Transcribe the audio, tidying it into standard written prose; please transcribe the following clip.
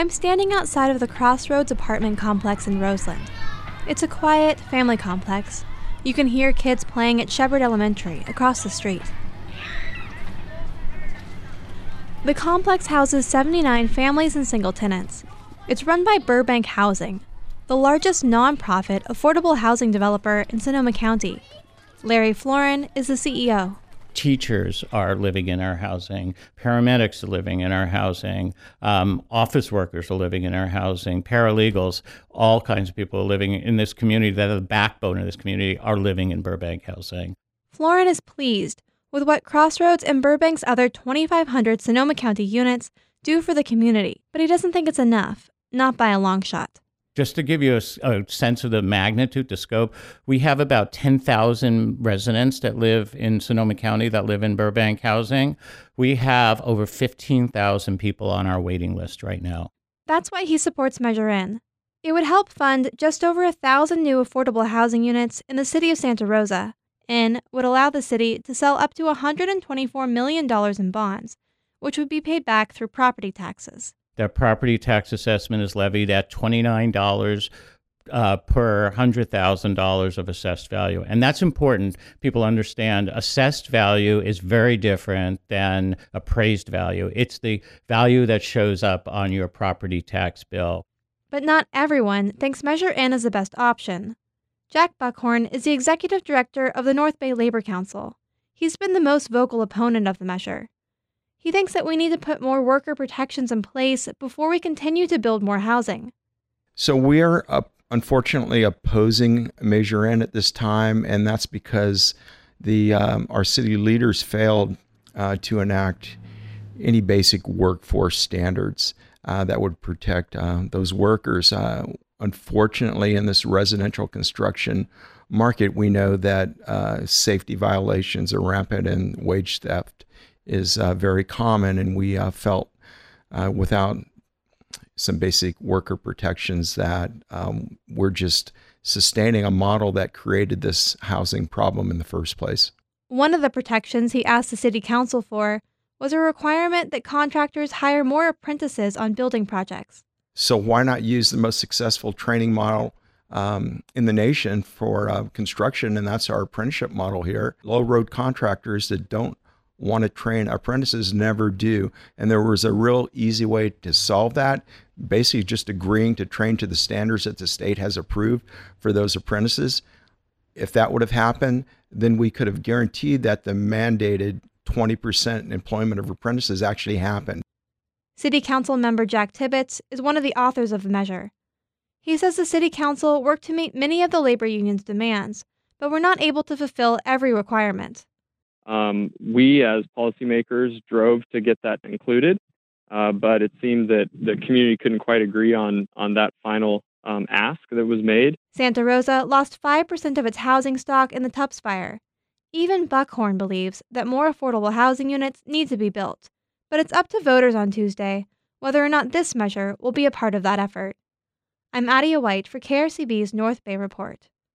I'm standing outside of the Crossroads apartment complex in Roseland. It's a quiet family complex. You can hear kids playing at Shepherd Elementary across the street. The complex houses 79 families and single tenants. It's run by Burbank Housing, the largest nonprofit affordable housing developer in Sonoma County. Larry Florin is the CEO. Teachers are living in our housing, paramedics are living in our housing, office workers are living in our housing, paralegals, all kinds of people are living in this community that are the backbone of this community are living in Burbank Housing. Florin is pleased with what Crossroads and Burbank's other 2,500 Sonoma County units do for the community, but he doesn't think it's enough, not by a long shot. Just to give you a sense of the magnitude, the scope, we have about 10,000 residents that live in Sonoma County that live in Burbank Housing. We have over 15,000 people on our waiting list right now. That's why he supports Measure In. It would help fund just over 1,000 new affordable housing units in the city of Santa Rosa, and would allow the city to sell up to $124 million in bonds, which would be paid back through property taxes. Their property tax assessment is levied at $29 per $100,000 of assessed value. And that's important. People understand assessed value is very different than appraised value. It's the value that shows up on your property tax bill. But not everyone thinks Measure In is the best option. Jack Buckhorn is the executive director of the North Bay Labor Council. He's been the most vocal opponent of the measure. He thinks that we need to put more worker protections in place before we continue to build more housing. So we're unfortunately opposing Measure In at this time, and that's because our city leaders failed to enact any basic workforce standards that would protect those workers. Unfortunately, in this residential construction market, we know that safety violations are rampant and wage theft is very common, and we felt without some basic worker protections that we're just sustaining a model that created this housing problem in the first place. One of the protections he asked the city council for was a requirement that contractors hire more apprentices on building projects. So why not use the most successful training model in the nation for construction, and that's our apprenticeship model here. Low-road contractors that don't want to train apprentices never do. And there was a real easy way to solve that, basically just agreeing to train to the standards that the state has approved for those apprentices. If that would have happened, then we could have guaranteed that the mandated 20% employment of apprentices actually happened. City Council member Jack Tibbetts is one of the authors of the measure. He says the City Council worked to meet many of the labor union's demands, but were not able to fulfill every requirement. We, as policymakers, drove to get that included, but it seemed that the community couldn't quite agree on that final ask that was made. Santa Rosa lost 5% of its housing stock in the Tubbs fire. Even Buckhorn believes that more affordable housing units need to be built, but it's up to voters on Tuesday whether or not this measure will be a part of that effort. I'm Adia White for KRCB's North Bay Report.